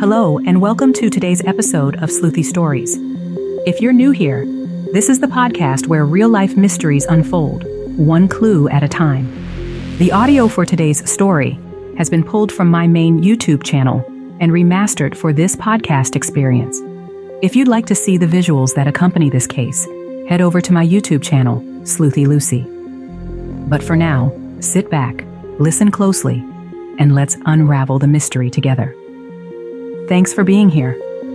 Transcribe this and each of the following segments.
Hello, and welcome to today's episode of Sleuthy Stories. If you're new here, this is the podcast where real-life mysteries unfold, one clue at a time. The audio for today's story has been pulled from my main YouTube channel and remastered for this podcast experience. If you'd like to see the visuals that accompany this case, head over to my YouTube channel, Sleuthy Lucy. But for now, sit back, listen closely, and let's unravel the mystery together. Thanks for being here.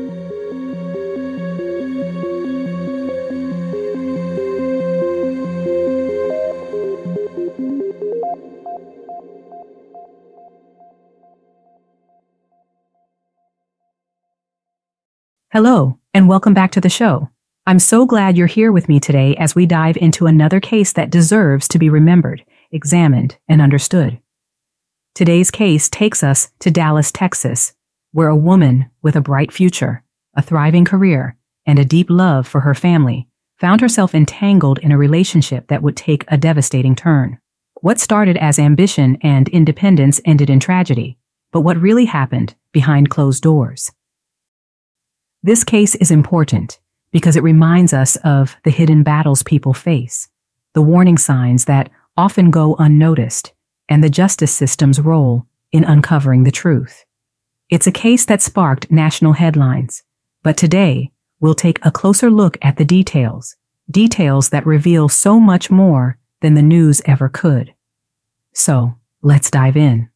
Hello, and welcome back to the show. I'm so glad you're here with me today as we dive into another case that deserves to be remembered, examined, and understood. Today's case takes us to Dallas, Texas, where a woman with a bright future, a thriving career, and a deep love for her family found herself entangled in a relationship that would take a devastating turn. What started as ambition and independence ended in tragedy, but what really happened behind closed doors? This case is important because it reminds us of the hidden battles people face, the warning signs that often go unnoticed, and the justice system's role in uncovering the truth. It's a case that sparked national headlines, but today we'll take a closer look at the details that reveal so much more than the news ever could. So, let's dive in.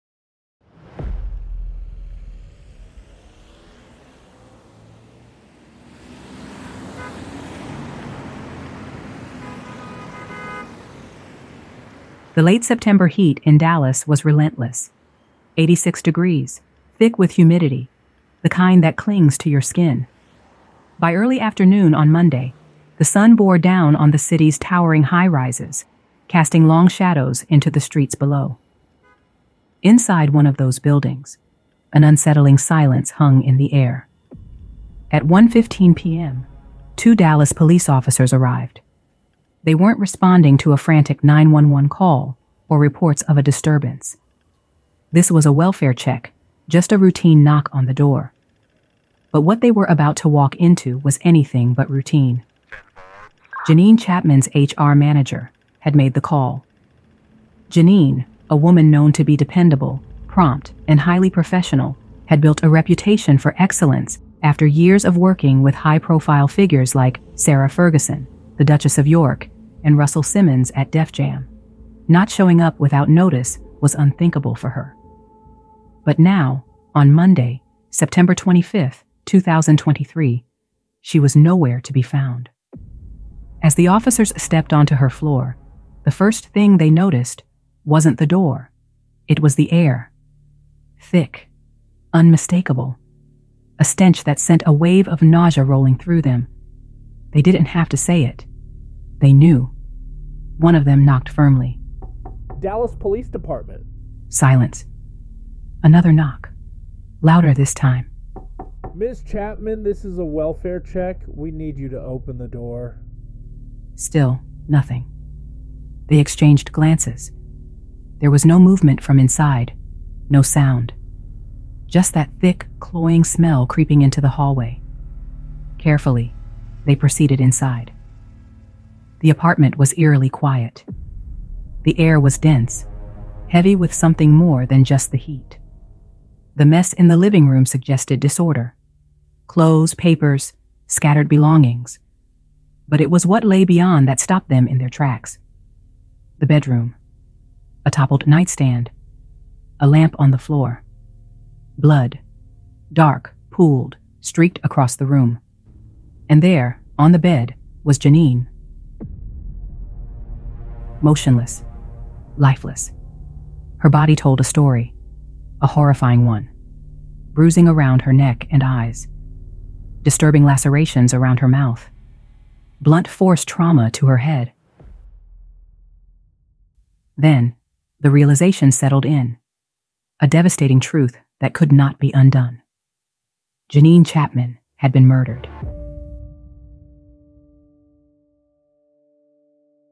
The late September heat in Dallas was relentless. 86 degrees, thick with humidity, the kind that clings to your skin. By early afternoon on Monday, the sun bore down on the city's towering high-rises, casting long shadows into the streets below. Inside one of those buildings, an unsettling silence hung in the air. At 1:15 p.m., 2 Dallas police officers arrived. They weren't responding to a frantic 911 call or reports of a disturbance. This was a welfare check, just a routine knock on the door. But what they were about to walk into was anything but routine. Janine Chapman's HR manager had made the call. Janine, a woman known to be dependable, prompt, and highly professional, had built a reputation for excellence after years of working with high-profile figures like Sarah Ferguson, the Duchess of York, and Russell Simmons at Def Jam. Not showing up without notice was unthinkable for her. But now, on Monday, September 25th, 2023, she was nowhere to be found. As the officers stepped onto her floor, the first thing they noticed wasn't the door. It was the air. Thick, unmistakable, a stench that sent a wave of nausea rolling through them. They didn't have to say it. They knew. One of them knocked firmly. Dallas Police Department. Silence. Another knock. Louder this time. Ms. Chapman, this is a welfare check. We need you to open the door. Still, nothing. They exchanged glances. There was no movement from inside, no sound. Just that thick, cloying smell creeping into the hallway. Carefully, they proceeded inside. The apartment was eerily quiet. The air was dense, heavy with something more than just the heat. The mess in the living room suggested disorder. Clothes, papers, scattered belongings. But it was what lay beyond that stopped them in their tracks. The bedroom. A toppled nightstand. A lamp on the floor. Blood. Dark, pooled, streaked across the room. And there, on the bed, was Janine. Motionless. Lifeless. Her body told a story. A horrifying one. Bruising around her neck and eyes. Disturbing lacerations around her mouth. Blunt force trauma to her head. Then, the realization settled in. A devastating truth that could not be undone. Janine Chapman had been murdered.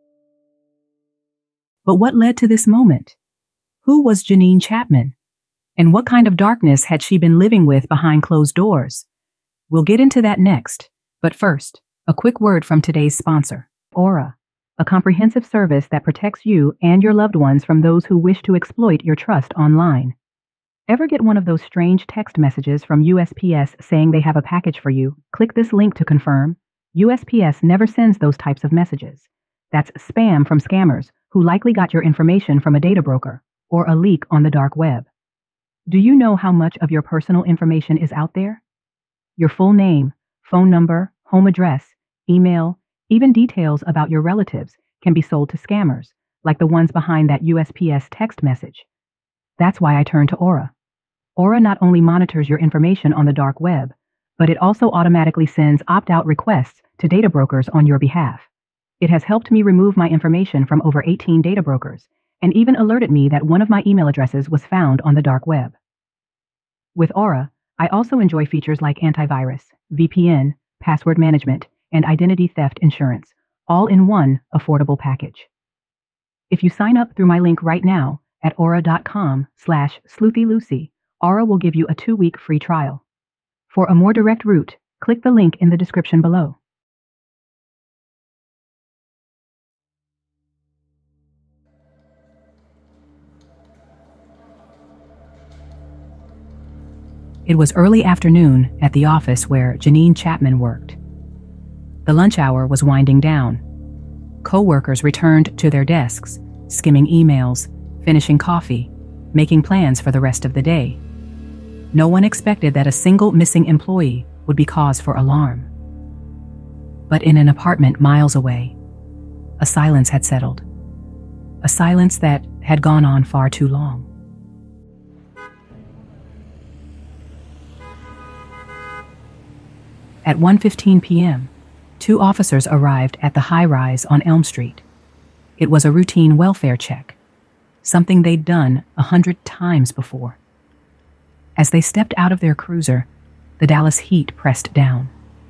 But what led to this moment? Who was Janine Chapman? And what kind of darkness had she been living with behind closed doors? We'll get into that next, but first, a quick word from today's sponsor, Aura, a comprehensive service that protects you and your loved ones from those who wish to exploit your trust online. Ever get one of those strange text messages from USPS saying they have a package for you? Click this link to confirm. USPS never sends those types of messages. That's spam from scammers who likely got your information from a data broker or a leak on the dark web. Do you know how much of your personal information is out there? Your full name, phone number, home address, email, even details about your relatives can be sold to scammers, like the ones behind that USPS text message. That's why I turn to Aura. Aura not only monitors your information on the dark web, but it also automatically sends opt-out requests to data brokers on your behalf. It has helped me remove my information from over 18 data brokers, and even alerted me that one of my email addresses was found on the dark web. With Aura, I also enjoy features like antivirus, VPN, password management, and identity theft insurance, all in one affordable package. If you sign up through my link right now at aura.com/sleuthylucy, Aura will give you a 2-week free trial. For a more direct route, click the link in the description below. It was early afternoon at the office where Janine Chapman worked. The lunch hour was winding down. Co-workers returned to their desks, skimming emails, finishing coffee, making plans for the rest of the day. No one expected that a single missing employee would be cause for alarm. But in an apartment miles away, a silence had settled. A silence that had gone on far too long. At 1:15 p.m., 2 officers arrived at the high-rise on Elm Street. It was a routine welfare check, something they'd done 100 times before. As they stepped out of their cruiser, the Dallas heat pressed down.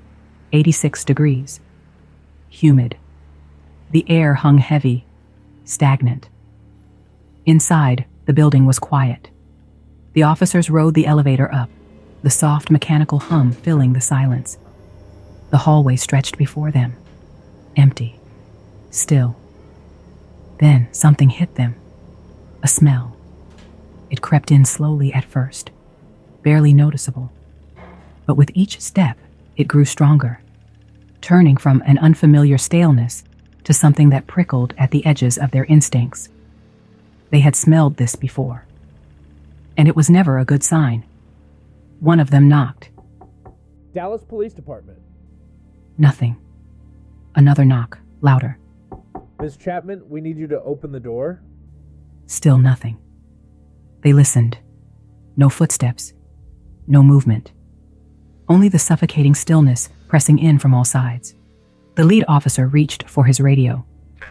86 degrees. Humid. The air hung heavy, stagnant. Inside, the building was quiet. The officers rode the elevator up, the soft mechanical hum filling the silence. The hallway stretched before them, empty, still. Then something hit them, a smell. It crept in slowly at first, barely noticeable. But with each step, it grew stronger, turning from an unfamiliar staleness to something that prickled at the edges of their instincts. They had smelled this before, and it was never a good sign. One of them knocked. Dallas Police Department. Nothing. Another knock, louder. Miss Chapman, we need you to open the door. Still nothing. They listened. No footsteps. No movement. Only the suffocating stillness pressing in from all sides. The lead officer reached for his radio.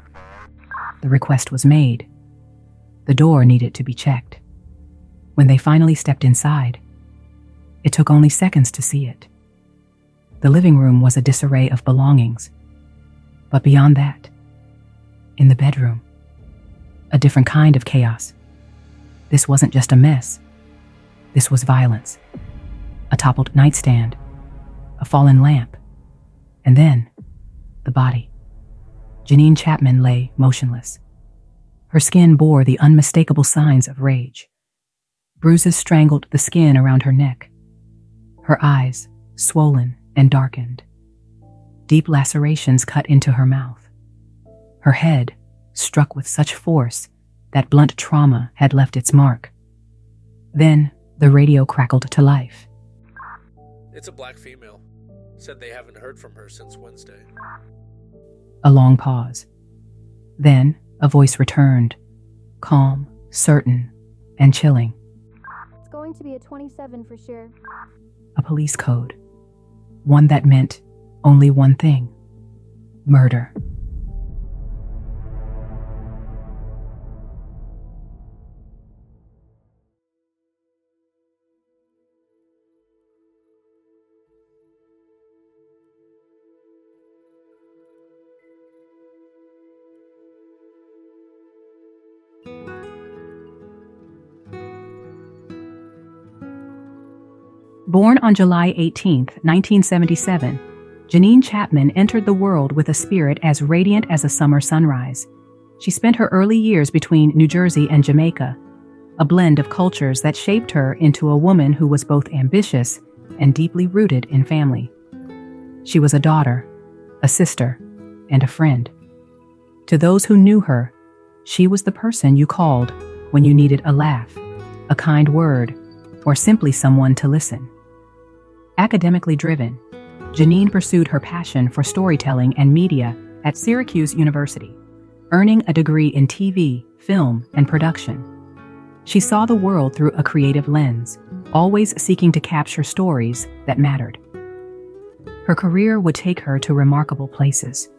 The request was made. The door needed to be checked. When they finally stepped inside, it took only seconds to see it. The living room was a disarray of belongings. But beyond that, in the bedroom, a different kind of chaos. This wasn't just a mess. This was violence. A toppled nightstand, a fallen lamp, and then the body. Janine Chapman lay motionless. Her skin bore the unmistakable signs of rage. Bruises strangled the skin around her neck. Her eyes, swollen and darkened. Deep lacerations cut into her mouth. Her head struck with such force that blunt trauma had left its mark. Then the radio crackled to life. It's a black female. Said they haven't heard from her since Wednesday. A long pause. Then a voice returned, calm, certain, and chilling. It's going to be a 27 for sure. A police code. One that meant only one thing: murder. Born on July 18, 1977, Janine Chapman entered the world with a spirit as radiant as a summer sunrise. She spent her early years between New Jersey and Jamaica, a blend of cultures that shaped her into a woman who was both ambitious and deeply rooted in family. She was a daughter, a sister, and a friend. To those who knew her, she was the person you called when you needed a laugh, a kind word, or simply someone to listen. Academically driven, Janine pursued her passion for storytelling and media at Syracuse University, earning a degree in TV, film, and production. She saw the world through a creative lens, always seeking to capture stories that mattered. Her career would take her to remarkable places.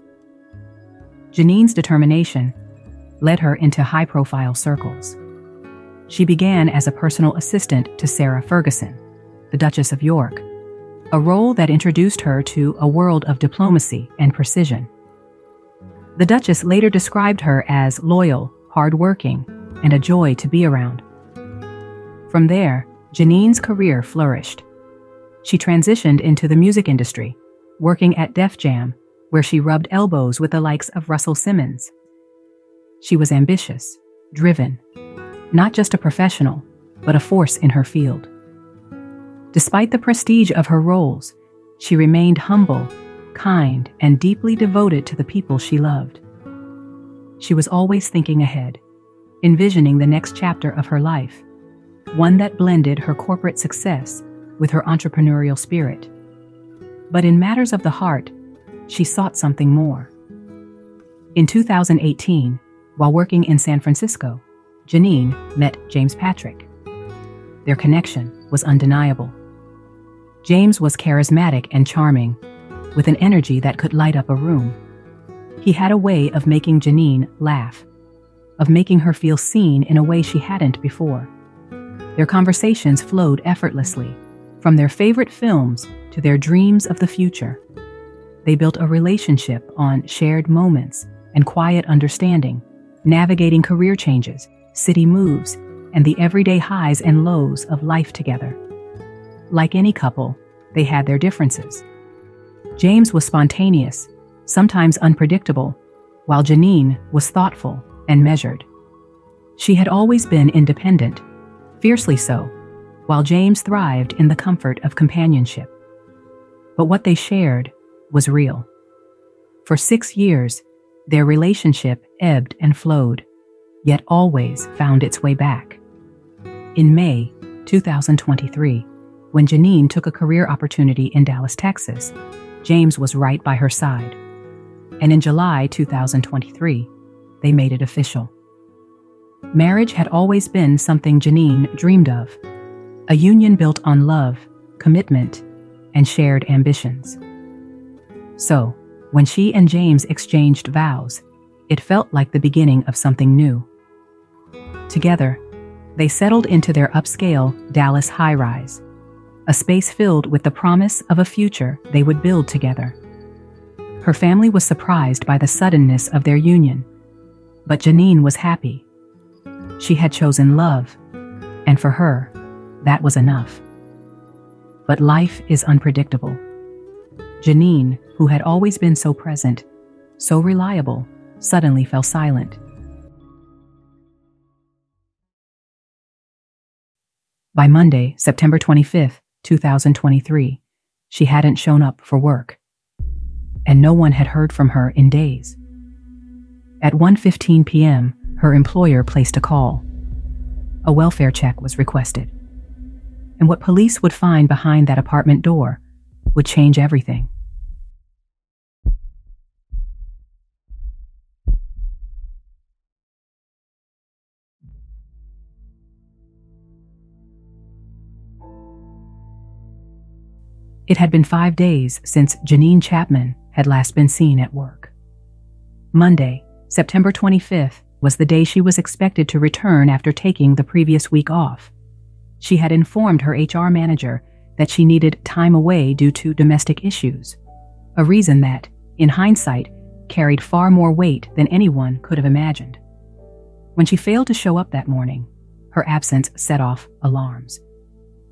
Janine's determination led her into high-profile circles. She began as a personal assistant to Sarah Ferguson, the Duchess of York, a role that introduced her to a world of diplomacy and precision. The Duchess later described her as loyal, hardworking, and a joy to be around. From there, Janine's career flourished. She transitioned into the music industry, working at Def Jam, where she rubbed elbows with the likes of Russell Simmons. She was ambitious, driven, not just a professional, but a force in her field. Despite the prestige of her roles, she remained humble, kind, and deeply devoted to the people she loved. She was always thinking ahead, envisioning the next chapter of her life, one that blended her corporate success with her entrepreneurial spirit. But in matters of the heart, she sought something more. In 2018, while working in San Francisco, Janine met James Patrick. Their connection was undeniable. James was charismatic and charming, with an energy that could light up a room. He had a way of making Janine laugh, of making her feel seen in a way she hadn't before. Their conversations flowed effortlessly, from their favorite films to their dreams of the future. They built a relationship on shared moments and quiet understanding, navigating career changes, city moves, and the everyday highs and lows of life together. Like any couple, they had their differences. James was spontaneous, sometimes unpredictable, while Janine was thoughtful and measured. She had always been independent, fiercely so, while James thrived in the comfort of companionship. But what they shared was real. For 6 years, their relationship ebbed and flowed, yet always found its way back. In May 2023, when Janine took a career opportunity in Dallas, Texas, James was right by her side. And in July 2023, they made it official. Marriage had always been something Janine dreamed of, a union built on love, commitment, and shared ambitions. So, when she and James exchanged vows, it felt like the beginning of something new. Together, they settled into their upscale Dallas high-rise, a space filled with the promise of a future they would build together. Her family was surprised by the suddenness of their union, but Janine was happy. She had chosen love, and for her, that was enough. But life is unpredictable. Janine, who had always been so present, so reliable, suddenly fell silent. By Monday, September 25th, 2023, she hadn't shown up for work, and no one had heard from her in days. At 1:15 p.m., her employer placed a call. A welfare check was requested, and what police would find behind that apartment door would change everything. It had been 5 days since Janine Chapman had last been seen at work. Monday, September 25th, was the day she was expected to return after taking the previous week off. She had informed her HR manager that she needed time away due to domestic issues, a reason that, in hindsight, carried far more weight than anyone could have imagined. When she failed to show up that morning, her absence set off alarms.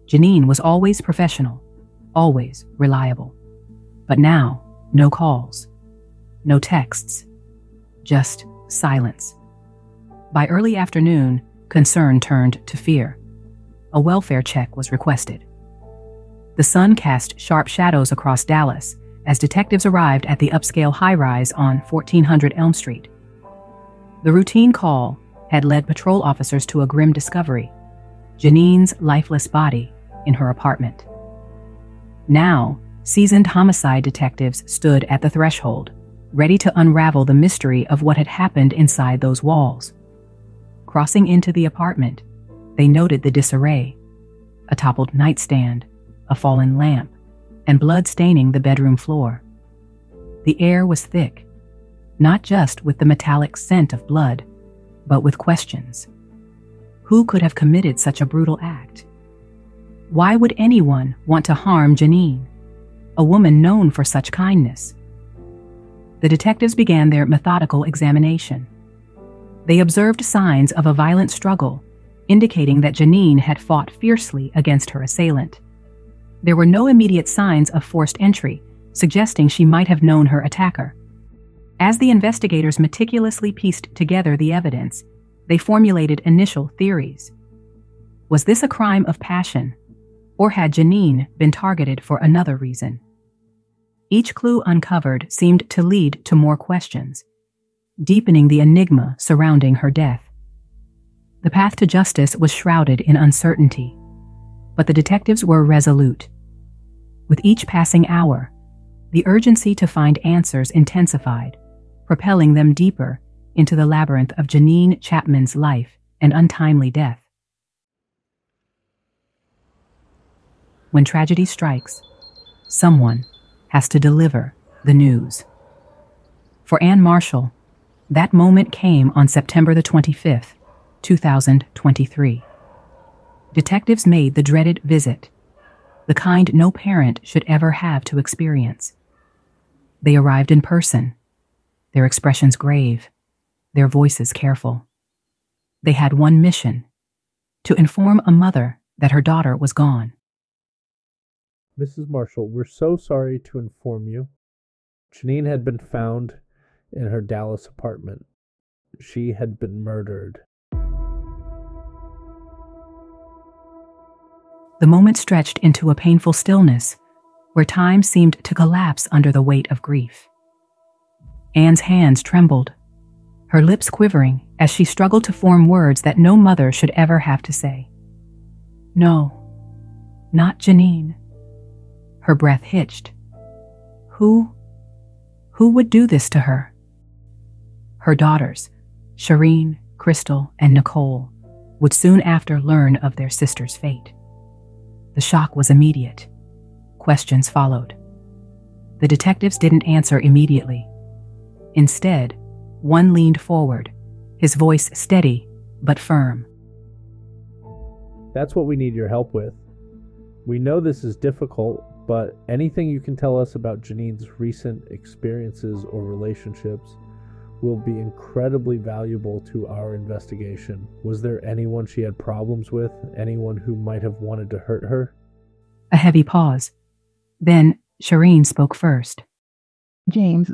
Janine was always professional, always reliable. But now, no calls, no texts, just silence. By early afternoon, concern turned to fear. A welfare check was requested. The sun cast sharp shadows across Dallas as detectives arrived at the upscale high-rise on 1400 Elm Street. The routine call had led patrol officers to a grim discovery: Janine's lifeless body in her apartment. Now, seasoned homicide detectives stood at the threshold, ready to unravel the mystery of what had happened inside those walls. Crossing into the apartment, they noted the disarray: a toppled nightstand, a fallen lamp, and blood staining the bedroom floor. The air was thick, not just with the metallic scent of blood, but with questions. Who could have committed such a brutal act? Why would anyone want to harm Janine, a woman known for such kindness? The detectives began their methodical examination. They observed signs of a violent struggle, indicating that Janine had fought fiercely against her assailant. There were no immediate signs of forced entry, suggesting she might have known her attacker. As the investigators meticulously pieced together the evidence, they formulated initial theories. Was this a crime of passion, or had Janine been targeted for another reason? Each clue uncovered seemed to lead to more questions, deepening the enigma surrounding her death. The path to justice was shrouded in uncertainty, but the detectives were resolute. With each passing hour, the urgency to find answers intensified, propelling them deeper into the labyrinth of Janine Chapman's life and untimely death. When tragedy strikes, someone has to deliver the news. For Ann Marshall, that moment came on September the 25th, 2023. Detectives made the dreaded visit, the kind no parent should ever have to experience. They arrived in person, their expressions grave, their voices careful. They had one mission: to inform a mother that her daughter was gone. Mrs. Marshall, we're so sorry to inform you. Janine had been found in her Dallas apartment. She had been murdered. The moment stretched into a painful stillness, where time seemed to collapse under the weight of grief. Anne's hands trembled, her lips quivering as she struggled to form words that no mother should ever have to say. No, not Janine. Her breath hitched. Who would do this to her? Her daughters, Shireen, Crystal, and Nicole, would soon after learn of their sister's fate. The shock was immediate. Questions followed. The detectives didn't answer immediately. Instead, one leaned forward, his voice steady but firm. That's what we need your help with. We know this is difficult, but anything you can tell us about Janine's recent experiences or relationships will be incredibly valuable to our investigation. Was there anyone she had problems with? Anyone who might have wanted to hurt her? A heavy pause. Then Shireen spoke first. James.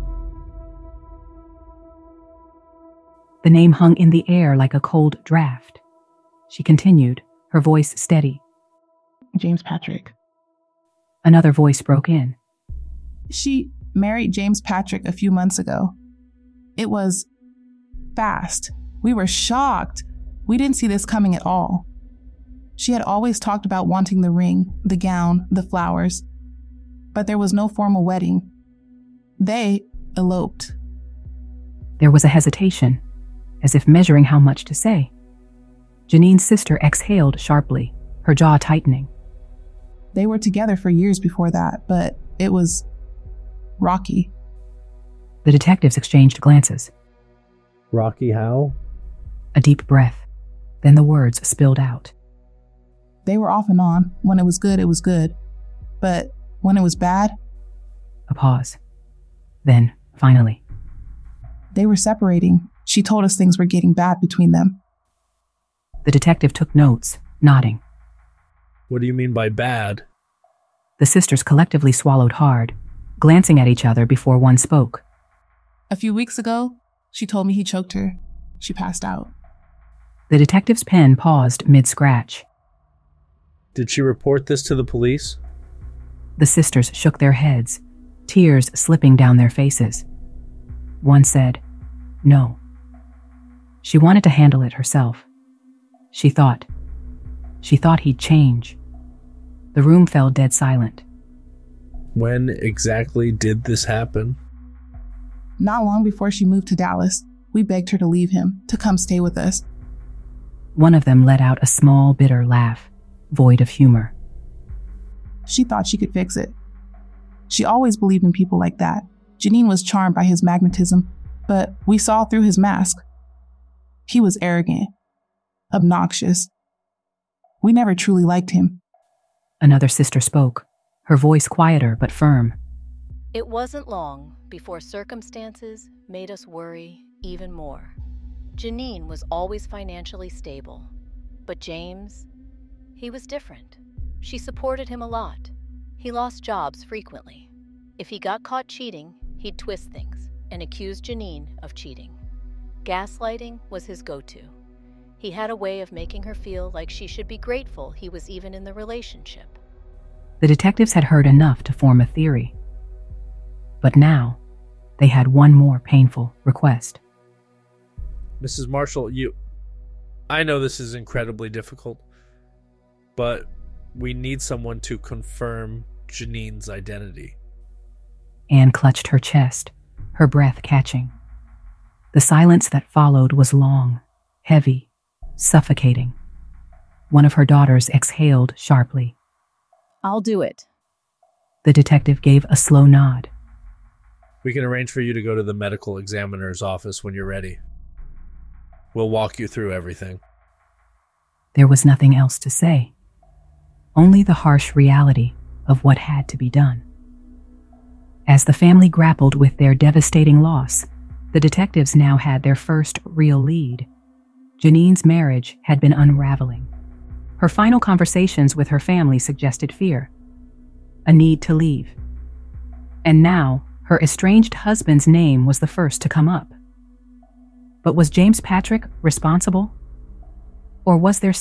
The name hung in the air like a cold draft. She continued, her voice steady. James Patrick. Another voice broke in. She married James Patrick a few months ago. It was fast. We were shocked. We didn't see this coming at all. She had always talked about wanting the ring, the gown, the flowers, but there was no formal wedding. They eloped. There was a hesitation, as if measuring how much to say. Janine's sister exhaled sharply, her jaw tightening. They were together for years before that, but it was rocky. The detectives exchanged glances. Rocky how? A deep breath. Then the words spilled out. They were off and on. When it was good, it was good. But when it was bad... A pause. Then, finally. They were separating. She told us things were getting bad between them. The detective took notes, nodding. What do you mean by bad? The sisters collectively swallowed hard, glancing at each other before one spoke. A few weeks ago, she told me he choked her. She passed out. The detective's pen paused mid-scratch. Did she report this to the police? The sisters shook their heads, tears slipping down their faces. One said, no. She wanted to handle it herself. She thought he'd change. The room fell dead silent. When exactly did this happen? Not long before she moved to Dallas, we begged her to leave him, to come stay with us. One of them let out a small, bitter laugh, void of humor. She thought she could fix it. She always believed in people like that. Janine was charmed by his magnetism, but we saw through his mask. He was arrogant, obnoxious. We never truly liked him. Another sister spoke, her voice quieter but firm. It wasn't long before circumstances made us worry even more. Janine was always financially stable, but James, he was different. She supported him a lot. He lost jobs frequently. If he got caught cheating, he'd twist things and accuse Janine of cheating. Gaslighting was his go-to. He had a way of making her feel like she should be grateful he was even in the relationship. The detectives had heard enough to form a theory. But now, they had one more painful request. Mrs. Marshall, I know this is incredibly difficult, but we need someone to confirm Janine's identity. Anne clutched her chest, her breath catching. The silence that followed was long, heavy, suffocating. One of her daughters exhaled sharply. I'll do it. The detective gave a slow nod. We can arrange for you to go to the medical examiner's office when you're ready. We'll walk you through everything. There was nothing else to say. Only the harsh reality of what had to be done. As the family grappled with their devastating loss, the detectives now had their first real lead. Janine's marriage had been unraveling. Her final conversations with her family suggested fear, a need to leave. And now, her estranged husband's name was the first to come up. But was James Patrick responsible? Or was there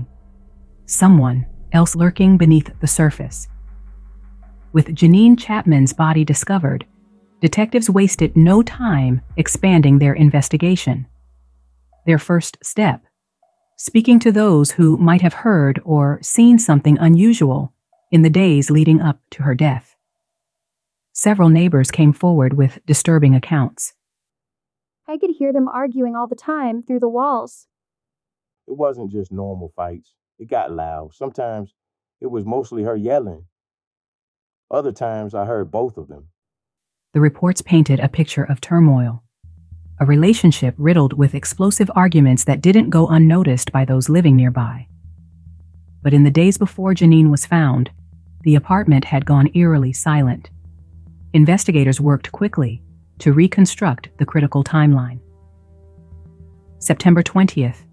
someone else lurking beneath the surface? With Janine Chapman's body discovered, detectives wasted no time expanding their investigation. Their first step, speaking to those who might have heard or seen something unusual in the days leading up to her death. Several neighbors came forward with disturbing accounts. I could hear them arguing all the time through the walls. It wasn't just normal fights. It got loud. Sometimes it was mostly her yelling. Other times I heard both of them. The reports painted a picture of turmoil, a relationship riddled with explosive arguments that didn't go unnoticed by those living nearby. But in the days before Janine was found, the apartment had gone eerily silent. Investigators worked quickly to reconstruct the critical timeline. September 20th,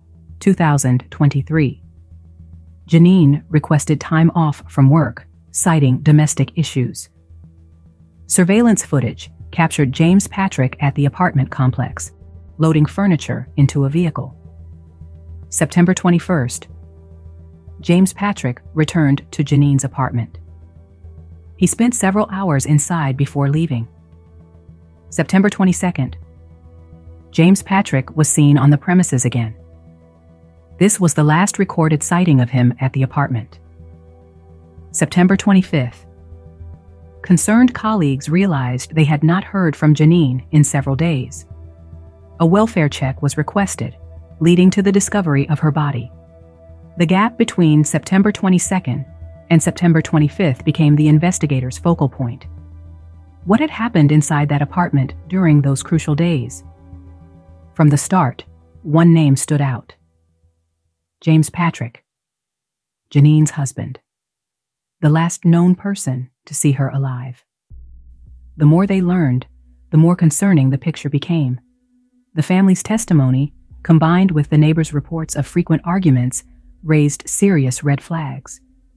2023. Janine requested time off from work, citing domestic issues. Surveillance footage captured James Patrick at the apartment complex, loading furniture into a vehicle. September 21st. James Patrick returned to Janine's apartment. He spent several hours inside before leaving. September 22nd. James Patrick was seen on the premises again. This was the last recorded sighting of him at the apartment. September 25th. Concerned colleagues realized they had not heard from Janine in several days. A welfare check was requested, leading to the discovery of her body. The gap between September 22nd and September 25th became the investigators' focal point. What had happened inside that apartment during those crucial days? From the start, one name stood out. James Patrick, Janine's husband, the last known person to see her alive. The more they learned, the more concerning the picture became. The family's testimony, combined with the neighbors' reports of frequent arguments, raised serious red flags.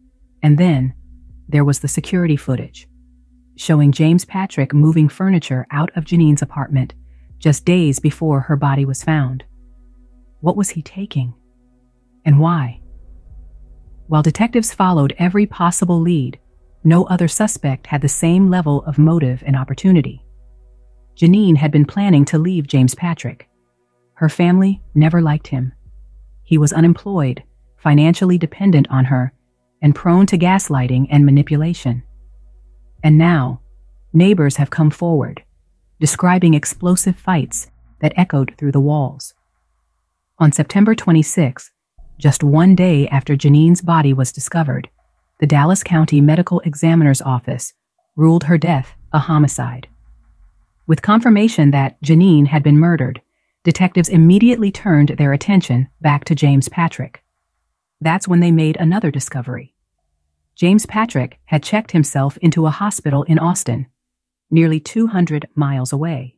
And then there was the security footage, showing James Patrick moving furniture out of Janine's apartment just days before her body was found. What was he taking? And why? While detectives followed every possible lead, no other suspect had the same level of motive and opportunity. Janine had been planning to leave James Patrick. Her family never liked him. He was unemployed, financially dependent on her, and prone to gaslighting and manipulation. And now, neighbors have come forward, describing explosive fights that echoed through the walls. On September 26, just one day after Janine's body was discovered, the Dallas County Medical Examiner's Office ruled her death a homicide. With confirmation that Janine had been murdered, detectives immediately turned their attention back to James Patrick. That's when they made another discovery. James Patrick had checked himself into a hospital in Austin, nearly 200 miles away.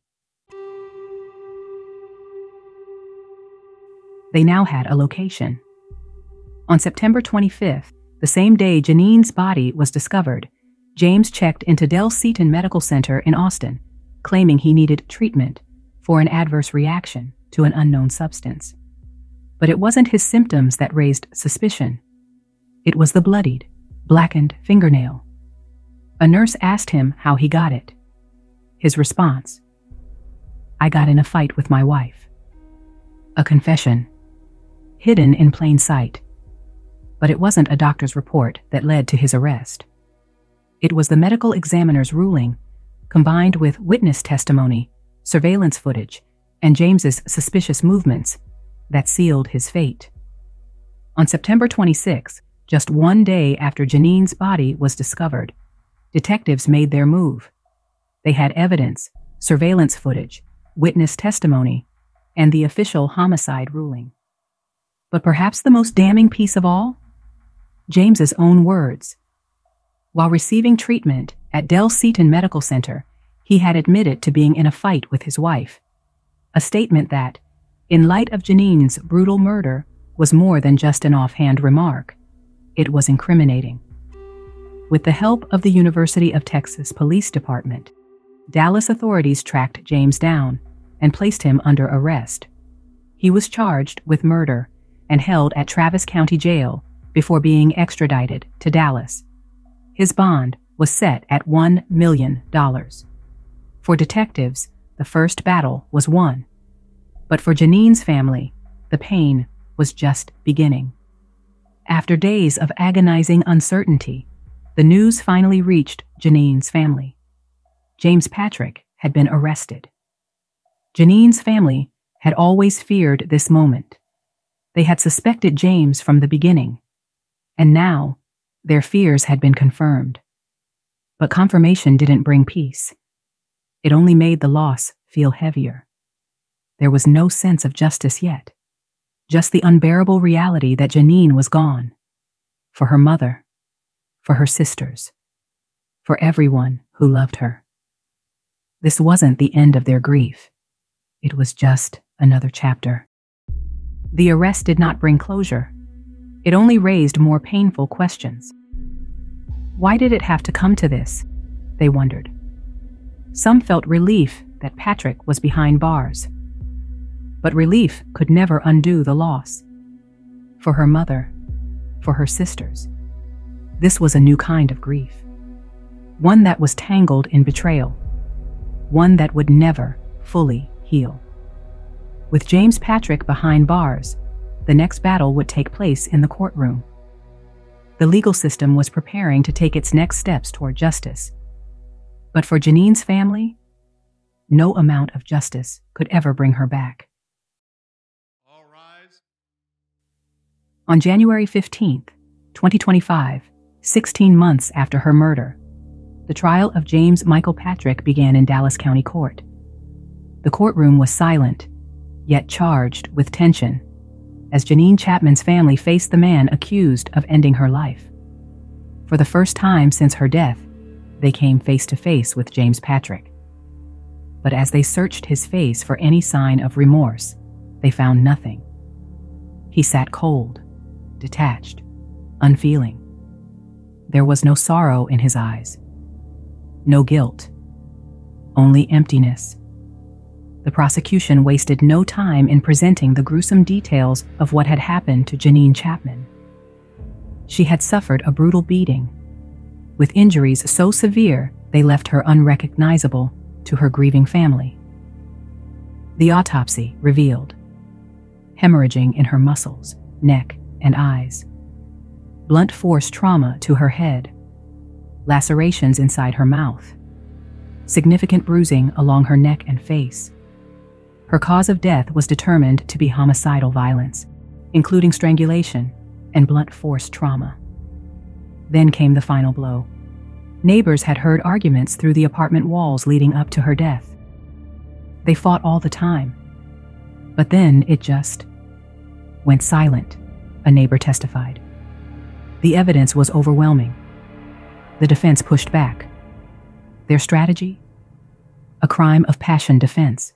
They now had a location. On September 25th, the same day Janine's body was discovered, James checked into Del Seaton Medical Center in Austin, claiming he needed treatment for an adverse reaction to an unknown substance. But it wasn't his symptoms that raised suspicion. It was the bloodied, blackened fingernail. A nurse asked him how he got it. His response: "I got in a fight with my wife." A confession, hidden in plain sight. But it wasn't a doctor's report that led to his arrest. It was the medical examiner's ruling, combined with witness testimony, surveillance footage, and James's suspicious movements, that sealed his fate. On September 26, just one day after Janine's body was discovered, detectives made their move. They had evidence, surveillance footage, witness testimony, and the official homicide ruling. But perhaps the most damning piece of all? James's own words. While receiving treatment at Del Seaton Medical Center, he had admitted to being in a fight with his wife. A statement that, in light of Janine's brutal murder, was more than just an offhand remark. It was incriminating. With the help of the University of Texas Police Department, Dallas authorities tracked James down and placed him under arrest. He was charged with murder and held at Travis County Jail before being extradited to Dallas. His bond was set at $1 million. For detectives, the first battle was won. But for Janine's family, the pain was just beginning. After days of agonizing uncertainty, the news finally reached Janine's family. James Patrick had been arrested. Janine's family had always feared this moment. They had suspected James from the beginning, and now their fears had been confirmed. But confirmation didn't bring peace. It only made the loss feel heavier. There was no sense of justice yet, just the unbearable reality that Janine was gone. For her mother, for her sisters, for everyone who loved her. This wasn't the end of their grief. It was just another chapter. The arrest did not bring closure. It only raised more painful questions. Why did it have to come to this? They wondered. Some felt relief that Patrick was behind bars. But relief could never undo the loss. For her mother, for her sisters, this was a new kind of grief. One that was tangled in betrayal. One that would never fully heal. With James Patrick behind bars, the next battle would take place in the courtroom. The legal system was preparing to take its next steps toward justice. But for Janine's family, no amount of justice could ever bring her back. All rise. On January 15th, 2025, 16 months after her murder, the trial of James Michael Patrick began in Dallas County Court. The courtroom was silent, yet charged with tension, as Janine Chapman's family faced the man accused of ending her life. For the first time since her death, they came face to face with James Patrick. But as they searched his face for any sign of remorse, they found nothing. He sat cold, detached, unfeeling. there was no sorrow in his eyes. No guilt. Only emptiness. The prosecution wasted no time in presenting the gruesome details of what had happened to Janine Chapman. She had suffered a brutal beating, with injuries so severe they left her unrecognizable to her grieving family. The autopsy revealed hemorrhaging in her muscles, neck, and eyes, blunt force trauma to her head, lacerations inside her mouth, significant bruising along her neck and face. Her cause of death was determined to be homicidal violence, including strangulation and blunt force trauma. Then came the final blow. Neighbors had heard arguments through the apartment walls leading up to her death. They fought all the time. But then it just went silent, a neighbor testified. The evidence was overwhelming. The defense pushed back. Their strategy? A crime of passion defense.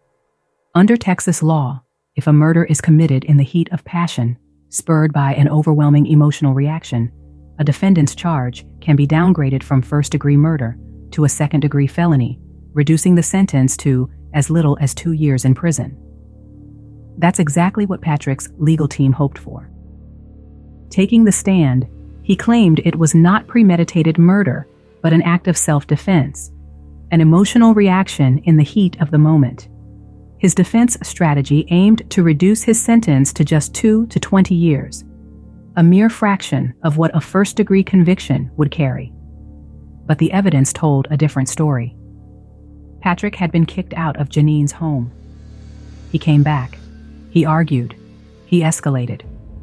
Under Texas law, if a murder is committed in the heat of passion, spurred by an overwhelming emotional reaction, a defendant's charge can be downgraded from first-degree murder to a second-degree felony, reducing the sentence to as little as 2 years in prison. That's exactly what Patrick's legal team hoped for. Taking the stand, he claimed it was not premeditated murder, but an act of self-defense, an emotional reaction in the heat of the moment. His defense strategy aimed to reduce his sentence to just 2 to 20 years, a mere fraction of what a first-degree conviction would carry. But the evidence told a different story. Patrick had been kicked out of Janine's home. He came back. He argued. He escalated.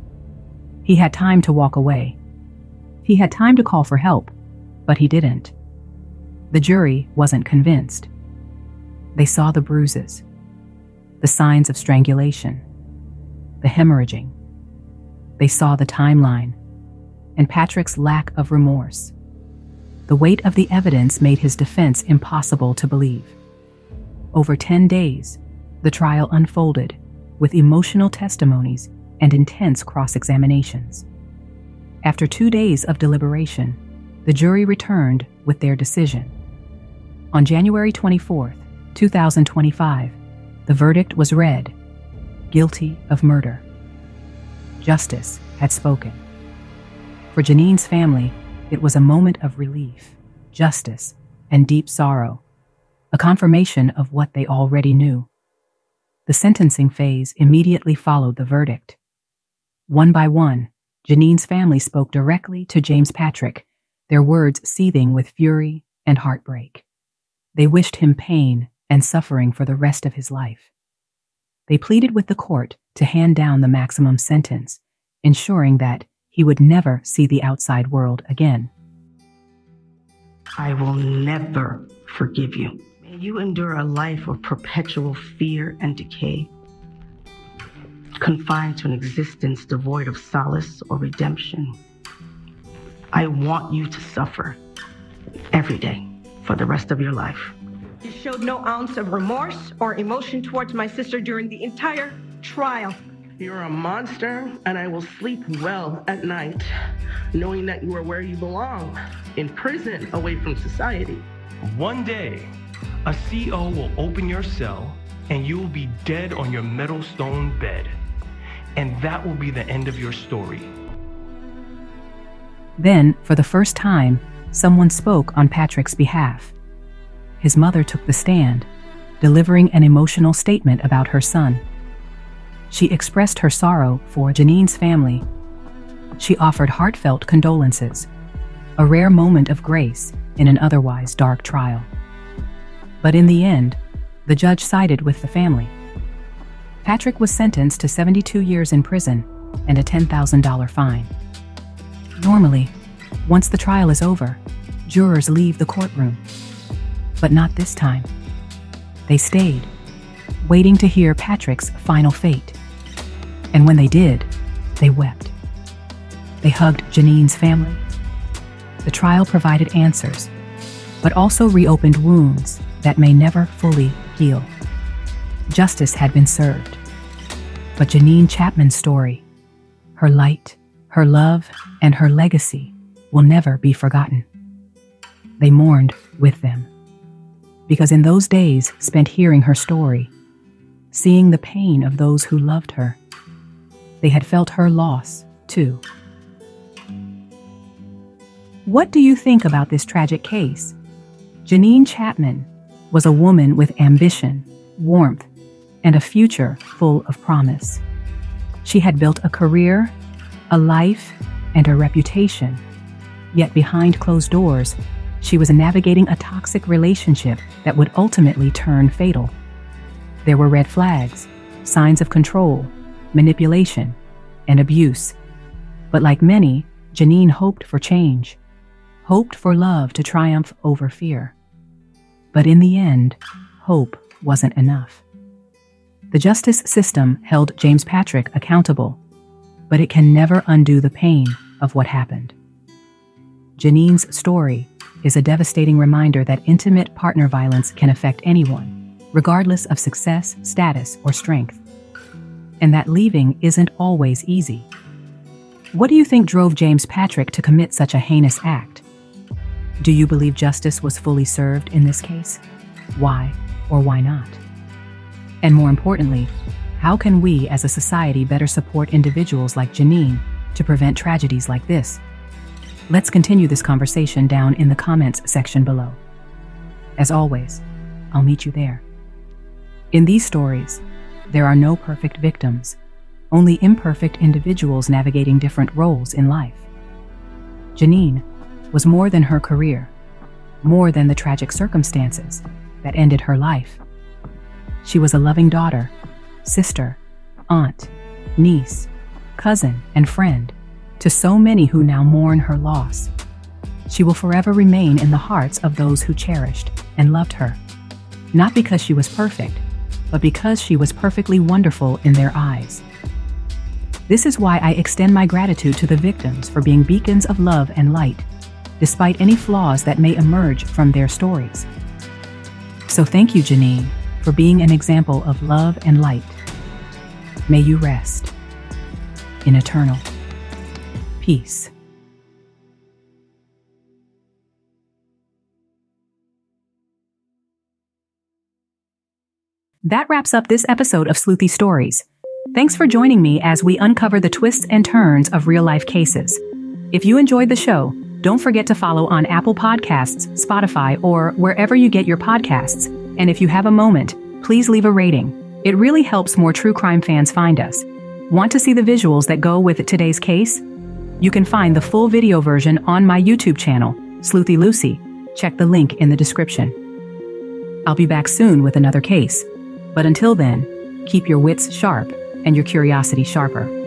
He had time to walk away. He had time to call for help, but he didn't. The jury wasn't convinced. They saw the bruises, the signs of strangulation, the hemorrhaging. They saw the timeline, and Patrick's lack of remorse. The weight of the evidence made his defense impossible to believe. Over 10 days, the trial unfolded with emotional testimonies and intense cross-examinations. After 2 days of deliberation, the jury returned with their decision. On January 24, 2025, the verdict was read: guilty of murder. Justice had spoken. For Janine's family, it was a moment of relief, justice, and deep sorrow, a confirmation of what they already knew. The sentencing phase immediately followed the verdict. One by one, Janine's family spoke directly to James Patrick, their words seething with fury and heartbreak. They wished him pain and suffering for the rest of his life. They pleaded with the court to hand down the maximum sentence, ensuring that he would never see the outside world again. I will never forgive you. May you endure a life of perpetual fear and decay, confined to an existence devoid of solace or redemption. I want you to suffer every day for the rest of your life. You showed no ounce of remorse or emotion towards my sister during the entire trial. You're a monster, and I will sleep well at night, knowing that you are where you belong, in prison, away from society. One day, a CO will open your cell, and you will be dead on your metal stone bed. And that will be the end of your story. Then, for the first time, someone spoke on Patrick's behalf. His mother took the stand, delivering an emotional statement about her son. She expressed her sorrow for Janine's family. She offered heartfelt condolences, a rare moment of grace in an otherwise dark trial. But in the end, the judge sided with the family. Patrick was sentenced to 72 years in prison and a $10,000 fine. Normally, once the trial is over, jurors leave the courtroom. But not this time. They stayed, waiting to hear Patrick's final fate. And when they did, they wept. They hugged Janine's family. The trial provided answers, but also reopened wounds that may never fully heal. Justice had been served. But Janine Chapman's story, her light, her love, and her legacy will never be forgotten. They mourned with them, because in those days spent hearing her story, seeing the pain of those who loved her, they had felt her loss too. What do you think about this tragic case? Janine Chapman was a woman with ambition, warmth, and a future full of promise. She had built a career, a life, and a reputation. Yet behind closed doors, she was navigating a toxic relationship that would ultimately turn fatal. There were red flags, signs of control, manipulation, and abuse. But like many, Janine hoped for change, hoped for love to triumph over fear. But in the end, hope wasn't enough. The justice system held James Patrick accountable, but it can never undo the pain of what happened. Janine's story is a devastating reminder that intimate partner violence can affect anyone, regardless of success, status, or strength, and that leaving isn't always easy. What do you think drove James Patrick to commit such a heinous act? Do you believe justice was fully served in this case? Why or why not? And more importantly, how can we as a society better support individuals like Janine to prevent tragedies like this? Let's continue this conversation down in the comments section below. As always, I'll meet you there. In these stories, there are no perfect victims, only imperfect individuals navigating different roles in life. Janine was more than her career, more than the tragic circumstances that ended her life. She was a loving daughter, sister, aunt, niece, cousin, and friend to so many who now mourn her loss. She will forever remain in the hearts of those who cherished and loved her, not because she was perfect, but because she was perfectly wonderful in their eyes. This is why I extend my gratitude to the victims for being beacons of love and light, despite any flaws that may emerge from their stories. So thank you, Janine, for being an example of love and light. May you rest in eternal peace. That wraps up this episode of Sleuthy Stories. Thanks for joining me as we uncover the twists and turns of real-life cases. If you enjoyed the show, don't forget to follow on Apple Podcasts, Spotify, or wherever you get your podcasts. And if you have a moment, please leave a rating. It really helps more true crime fans find us. Want to see the visuals that go with today's case? You can find the full video version on my YouTube channel, Sleuthy Lucy. Check the link in the description. I'll be back soon with another case. But until then, keep your wits sharp and your curiosity sharper.